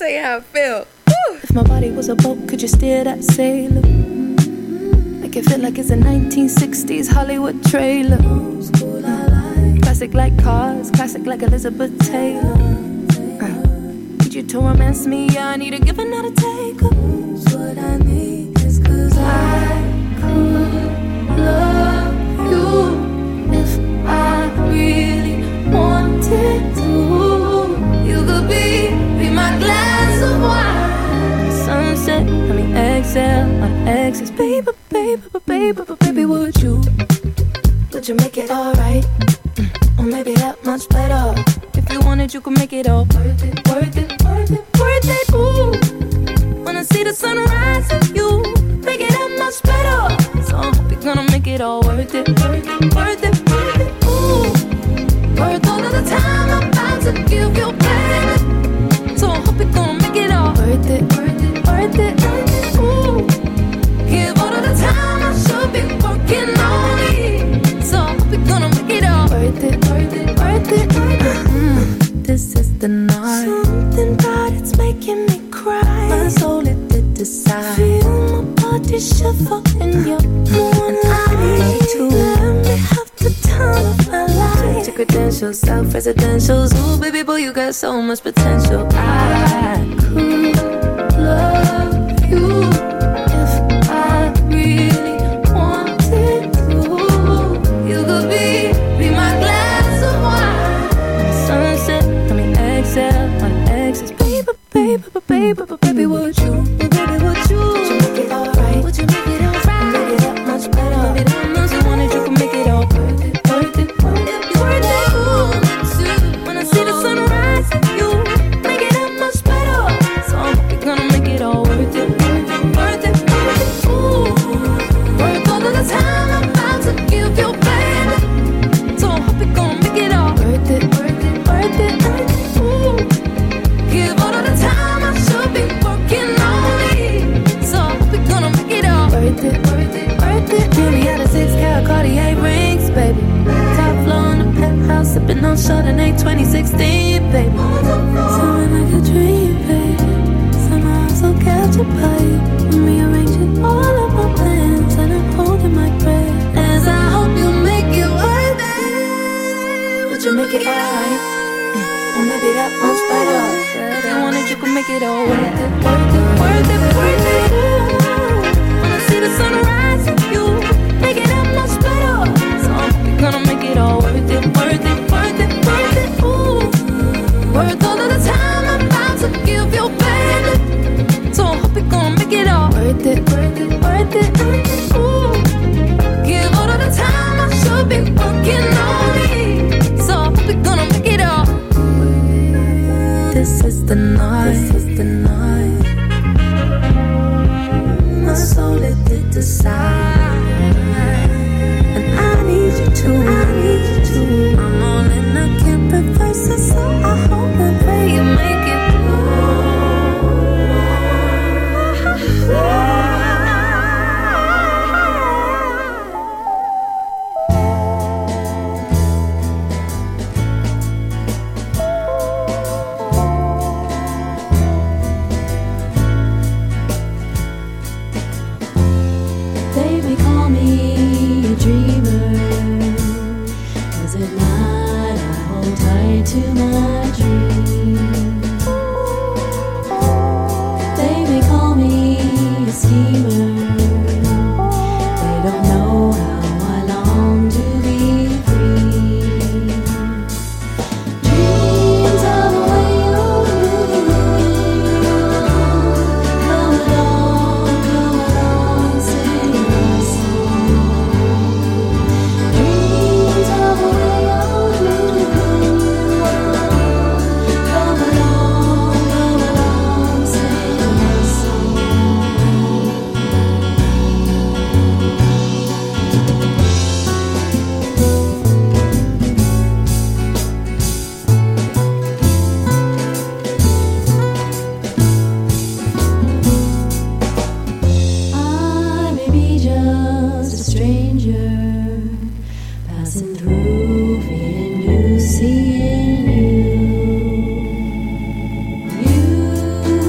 tell you how I feel. If my body was a boat, could you steer that sailor? Make it feel like it's a 1960s Hollywood trailer. Classic like cars, classic like Elizabeth Taylor. Need you to romance me, yeah, I need a give and not a take. What I need is 'cause I could love you if I really wanted to. You could be my glass of wine. Sunset, I mean exhale, my exes. Baby, baby, baby, baby, would you make it alright? Or maybe that much better. If you wanted, you could make it all worth it, worth it, worth it, worth it. Ooh, when I see the sunrise and you make it that much better. So I hope you're gonna make it all worth it, worth it, worth it, worth it. Ooh, worth all of the time I'm about to give you, baby. So I hope you're gonna make it all worth it, worth it, worth it, worth it. Ooh, give all of the time I should be working on me. So I hope you're gonna make it all worth it, worth it, worth it, worth it. This is the night. Something about it's making me cry. My soul it did decide. Feel my body shiver in your moonlight. To let me have the time of my life. Your credentials, self-residentials. Ooh, baby boy, you got so much potential. I could love you if I really wanted to. You could be my glass of wine. Sunset, I mean exhale, my exes. Baby, baby, baby, baby, would you? Baby, would you make it alright? Would you make it alright? Make it that much better. Maybe that much you wanted, you could make it all worth it, worth it, worth it, worth it. Ooh, when I see the sunrise, you make it that much better. So I hope you're gonna make it all worth it, worth it, worth it, worth it. Ooh, worth all of the time I'm about to give you, baby. So I hope you're gonna make it all worth it, worth it, worth it, worth it. Ooh, give all of the time I should be working on me. So I hope you're gonna make it all worth it, worth it, worth it. Jimmy had a 6-carat Cartier rings, baby. Top floor in the penthouse, sipping on Chardonnay 2016, baby. Something like a dream, baby. Somehow I'm so captured by you. I'm rearranging all of my plans and I'm holding my breath as I hope you make it worth it. Would you make it alright? Or maybe that much better. If you wanted, you could make it all worth it, worth it, worth it, worth it. Ooh, when I see the sunrise, you make it that much better. So I hope you're gonna make it all worth it, worth it, worth it, worth it. Ooh, worth all of the time I'm about to give you, baby. So I hope you're gonna make it all worth it, worth it, worth it, worth it. Ooh, give all of the time I should be working on me. So I hope you're gonna make it all. This is the night. This is the night. My soul it did decide, and I need you to. I need you to. I'm all in, I can't reverse it, so I hope and pray you make it. Baby, call me a dreamer, 'cause at night I hold tight to my dream. Baby, call me a schemer. They don't know how I long to be free. Dreams of the way you come along, sing my song. Dreams of the way you come along, sing my song. I may be just a stranger passing through, feeling you, seeing you. You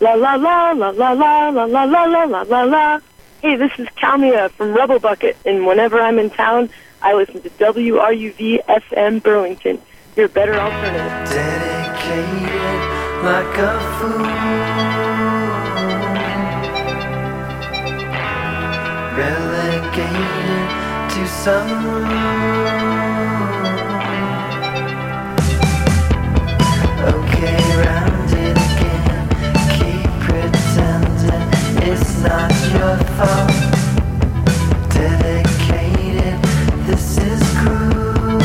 La la la la la la la la la la la la la. Hey, this is Kalmia from Rebel Bucket, and whenever I'm in town, I listen to WRUV FM Burlington, your better alternative. Dedicated like a fool, relegated to some room. Okay, round it again. Keep pretending it's not your fault. Dedicated, this is cruel.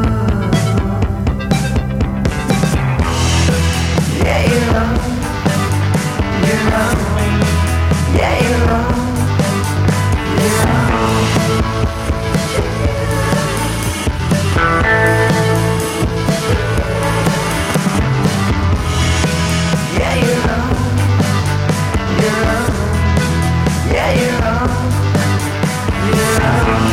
Yeah, you're wrong. You're wrong. Yeah, you're wrong. You're wrong. Yeah, you're wrong. You're wrong. Yeah, you're wrong. You're wrong.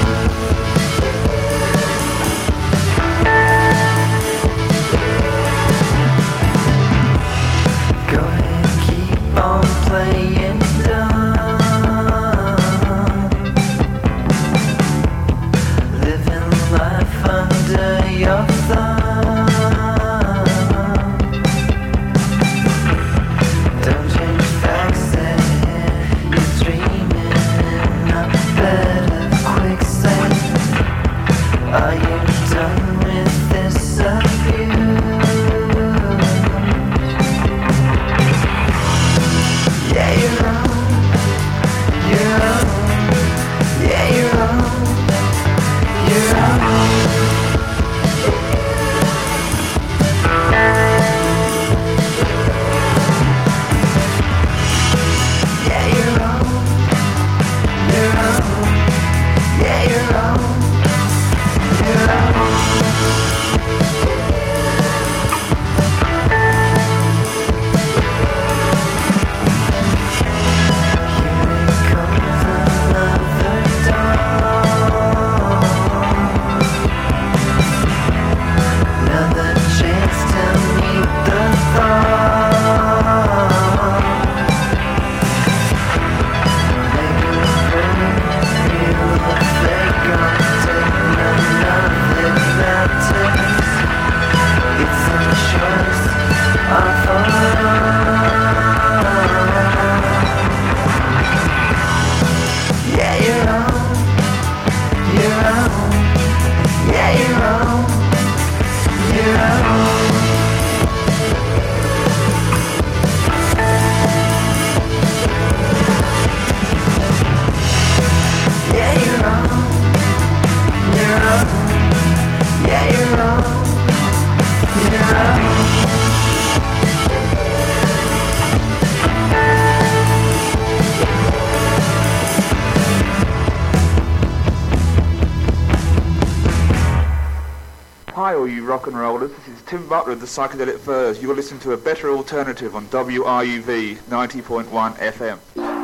Go ahead, keep on playing dumb, living life under your thumb. Don't change facts there, you're dreaming in a bed of quicksand. Are you done with this abuse? Yeah, you're wrong. You're wrong. Yeah, you're wrong. You're wrong. Yeah, you're wrong. You're wrong. Yeah, you're wrong. You're wrong. Here comes another dawn. Another chance to meet the thought. Make a friend, feel the fake on take none of it matters. It's a choice of yeah, you're wrong. You're wrong. Yeah, you're wrong. You're wrong. Yeah, you're wrong. You're wrong. Yeah, you're wrong. You're wrong. Hi all you rock and rollers, this is Tim Butler of the Psychedelic Furs. You're listening to a better alternative on WRUV 90.1 FM.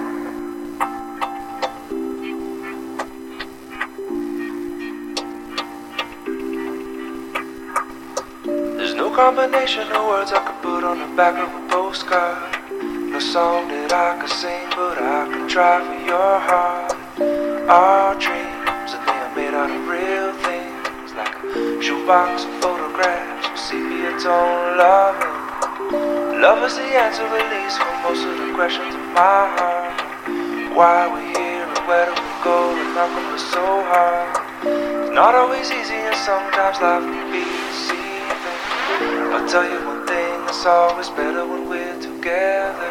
There's no combination of words I could put on the back of a postcard. No song that I could sing, but I can try for your heart. Our dreams, and they are made out of real things, like a shoebox of photographs with sepia tone loving. Love is the answer, at least, for most of the questions in my heart. Why we're here and where do we go, and how come we're so hard? It's not always easy, and sometimes life can be deceiving. I'll tell you one thing, it's always better when we're together.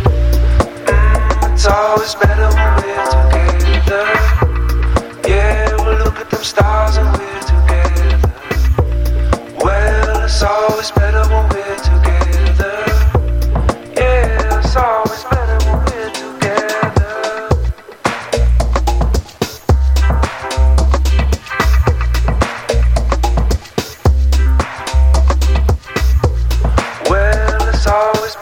It's always better when we're together. Yeah, we'll look at them stars and we're together. Well, it's always better when we're together. Yeah, it's always better when we're together. Well, it's always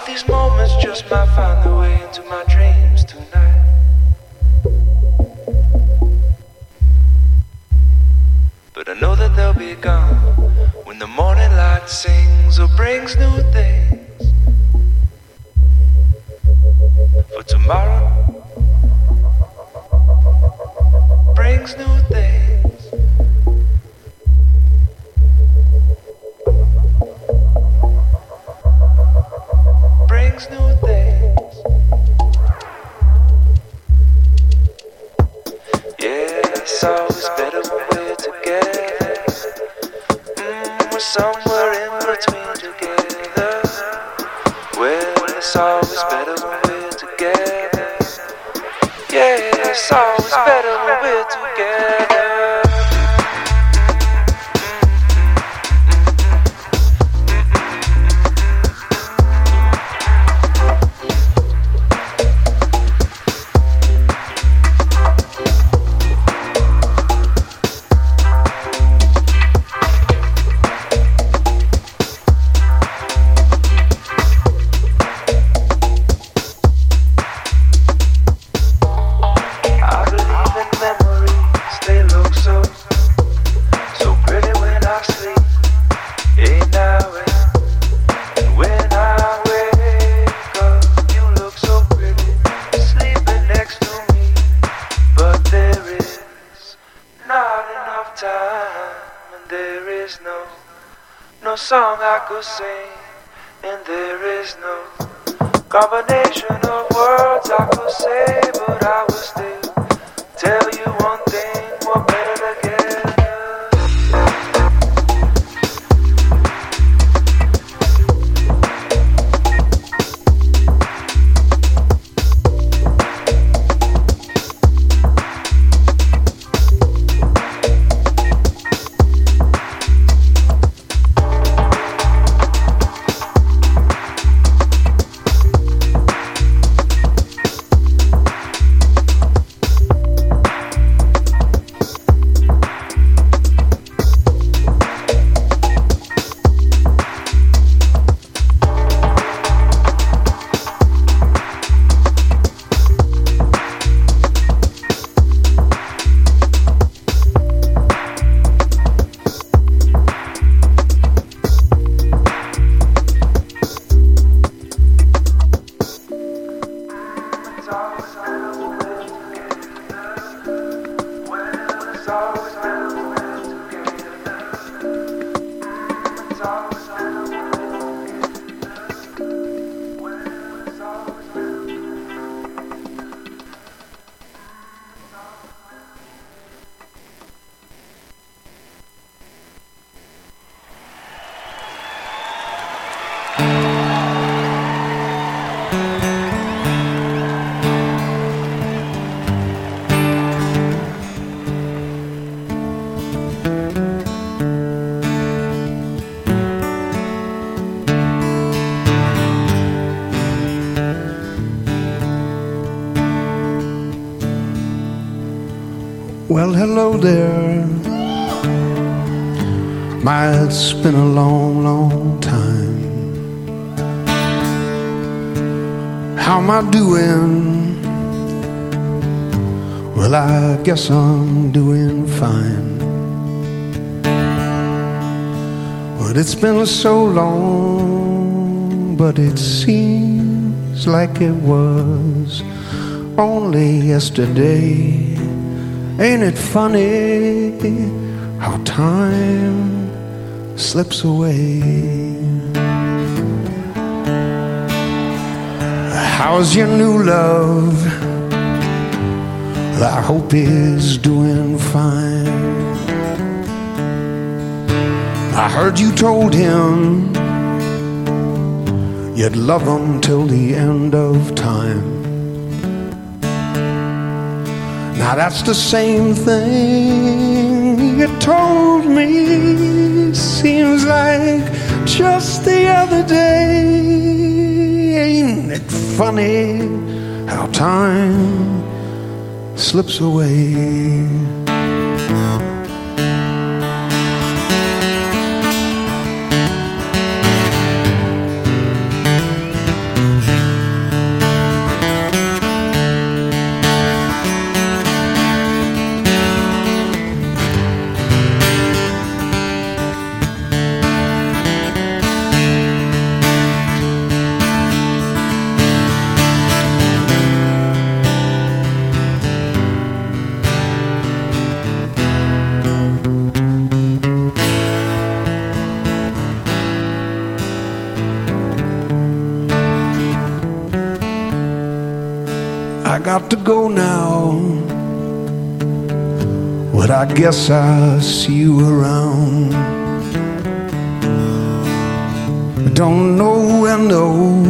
these moments just might find their way into my dreams tonight. But I know that they'll be gone when the morning light sings or brings new things for tomorrow. Brings new things. Brings new things. Yeah, it's always better when we're together. We're somewhere in between together. Well, it's always better when we're together. Yeah, it's always better when we're together. Song I could sing, and there is no combination of words I could say, but I will still tell you one thing: we're better together. Well, hello there. My, it's been a long, long time. How am I doing? Well, I guess I'm doing fine. But it's been so long, but it seems like it was only yesterday. Ain't it funny how time slips away? How's your new love? I hope he's doing fine. I heard you told him you'd love him till the end of time. Now that's the same thing you told me. Seems like just the other day. Ain't it funny how time slips away? got to go now, but I guess I'll see you around. Don't know when, no,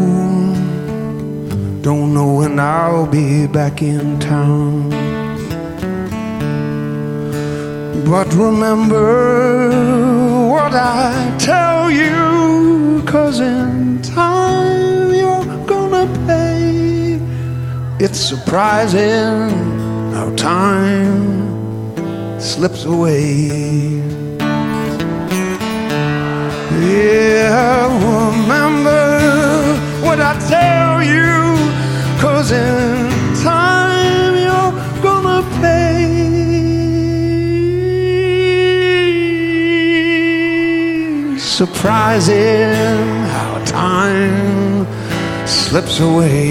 don't know when I'll be back in town. But remember what I tell you, 'cause in time you're gonna pay. It's surprising how time slips away. Yeah, remember what I tell you, 'cause in time you're gonna pay. Surprising how time slips away.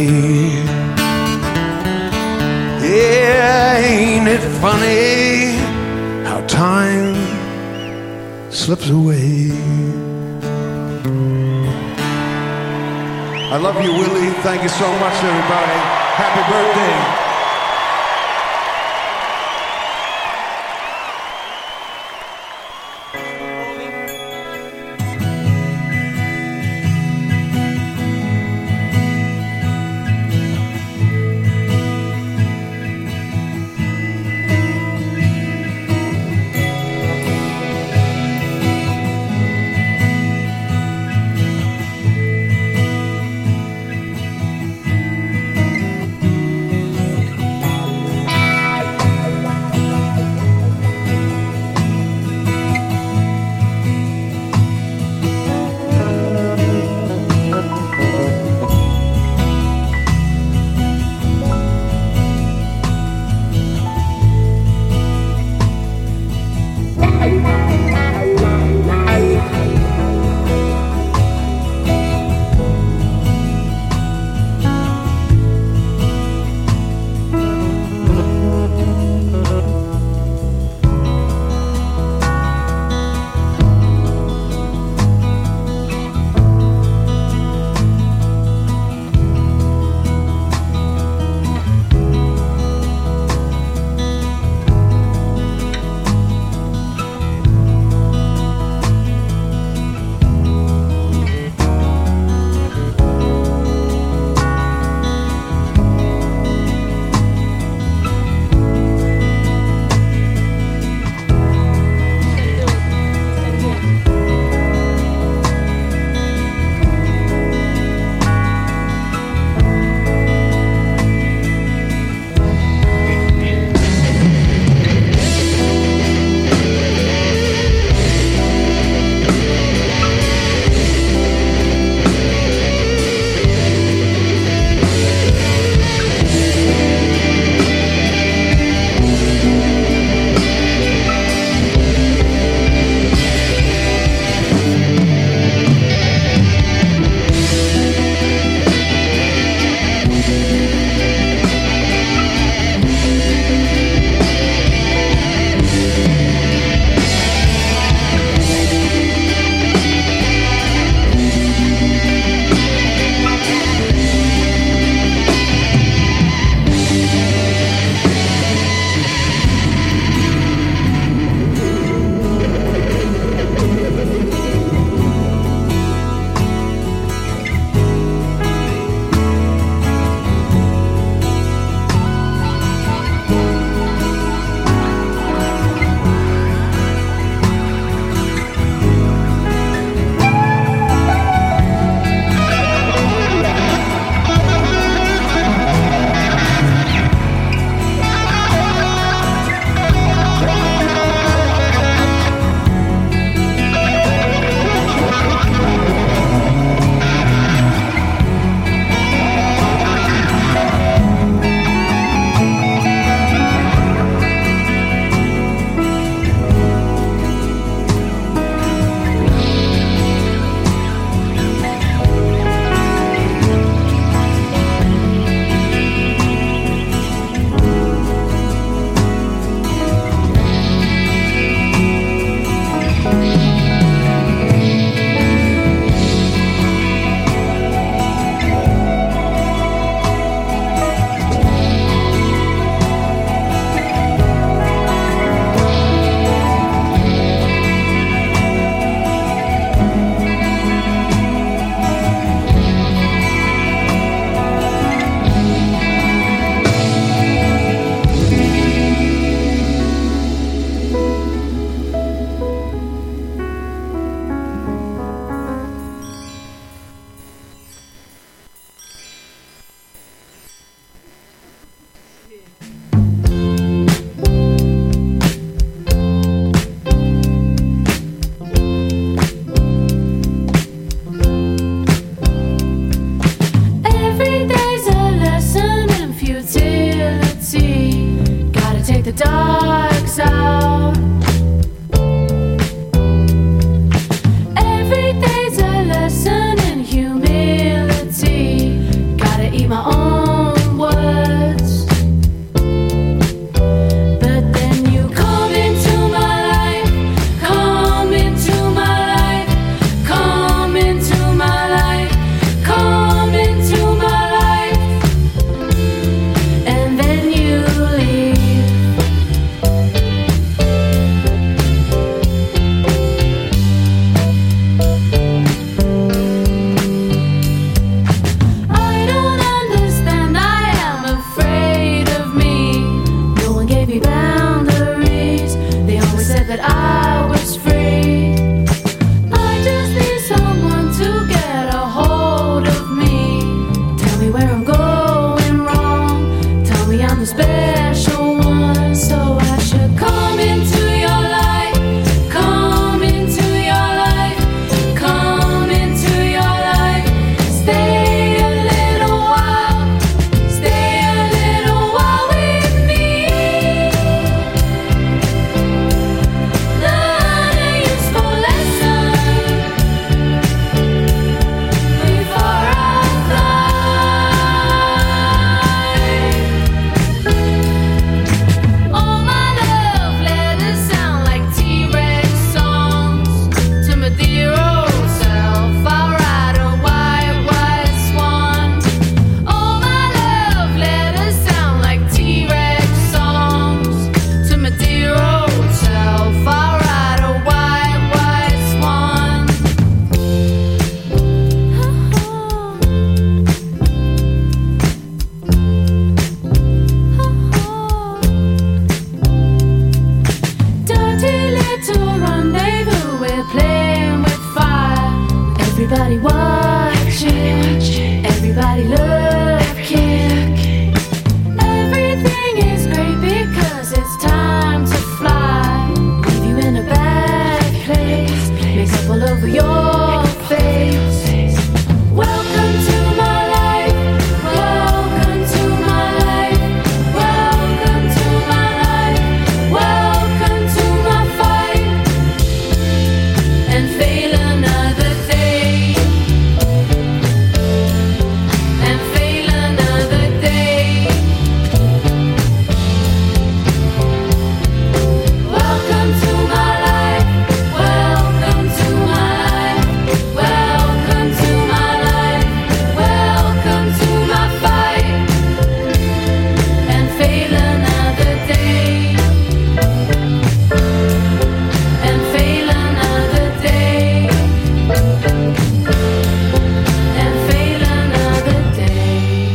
Yeah, ain't it funny how time slips away. I love you, Willie. Thank you so much, everybody. Happy birthday. sparks out. Every day's a lesson in humility. Gotta eat my own words. But then you come into my life, come into my life, come into my life, come into my life, and then you leave. I don't understand, I am afraid of me. No one gave me boundaries. They always said that I was free. I just need someone to get a hold of me. Tell me where I'm going wrong. Tell me I'm the special one. So I should come into your life, come into your life, come into your life. Stay a little while, stay a little while with me. Learn a useful lesson before I fly. All my love letters sound like T-Rex songs. To my dear old self, I'll ride a white, white swan. All my love letters sound like T-Rex songs. To my dear old self, I'll ride a white, white swan. Dirty little rendezvous, we're playing with fire. Everybody watching, everybody looking. Everything is great because it's time to fly. Leave you in a bad place, makeup all over your face. Welcome to my life, welcome to my life, welcome to my life, welcome to my fight. And fail another day, and fail another day. Welcome to my life, welcome to my life, welcome to my life, welcome to my fight. And fail another day, and fail another day, and fail another day.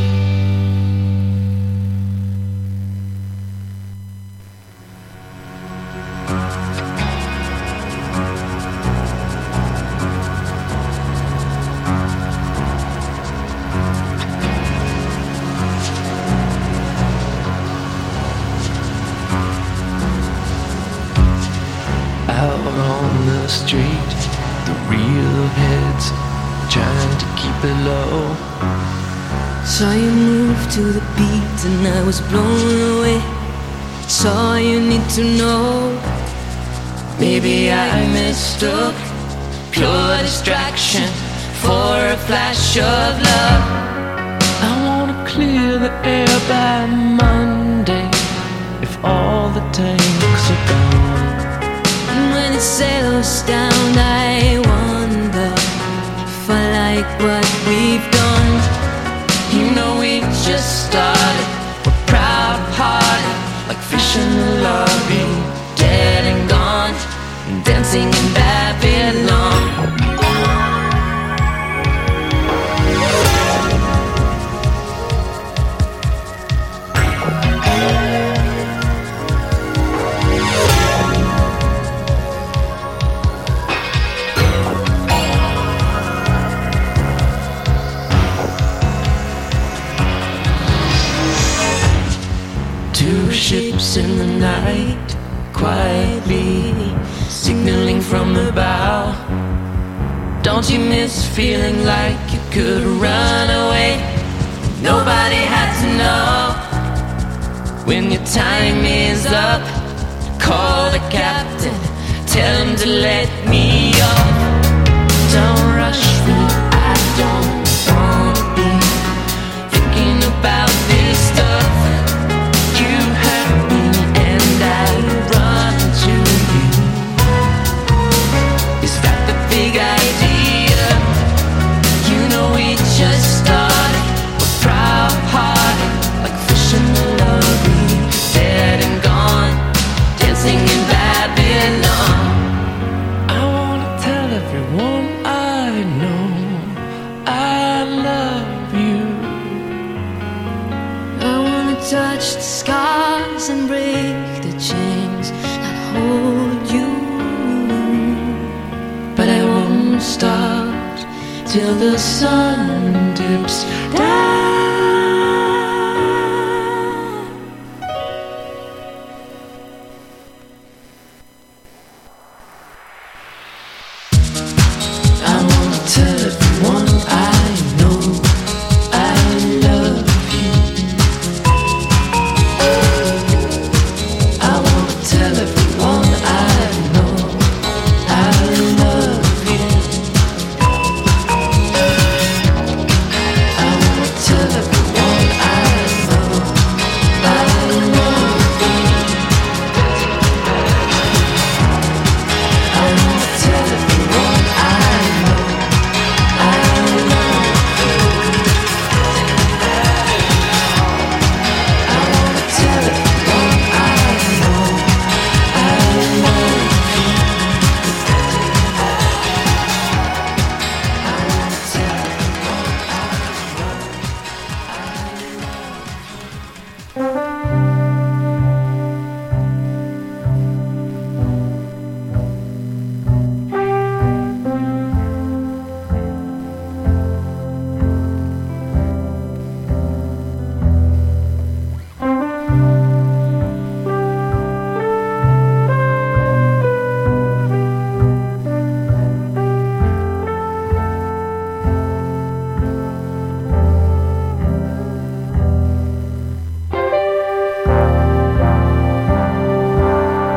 Out on the street, the real heads trying to keep it low. Saw you move to the beat and I was blown away. It's all you need to know. Maybe I mistook pure distraction for a flash of love. I wanna clear the air by Monday if all the tanks are gone. And when it settles down, I wonder if I like what we've done. You know we just started. We're proud-hearted, like fish in the lobby, dead and gone, dancing in Babylon. Two ships in the night, quietly signaling from the bow. Don't you miss feeling like you could run away? Nobody had to know when your time is up. the captain, tell him to let me off. Don't rush me, I don't wanna be thinking about this stuff. You hurt me and I run to you. Is that the big idea? You know we just started. We're proud-hearted, like fish in the lobby, dead and gone, dancing in Babylon. I wanna tell everyone I know I love you. I wanna touch the scars and break the chains, not hold you. But I won't stop till the sun dips down.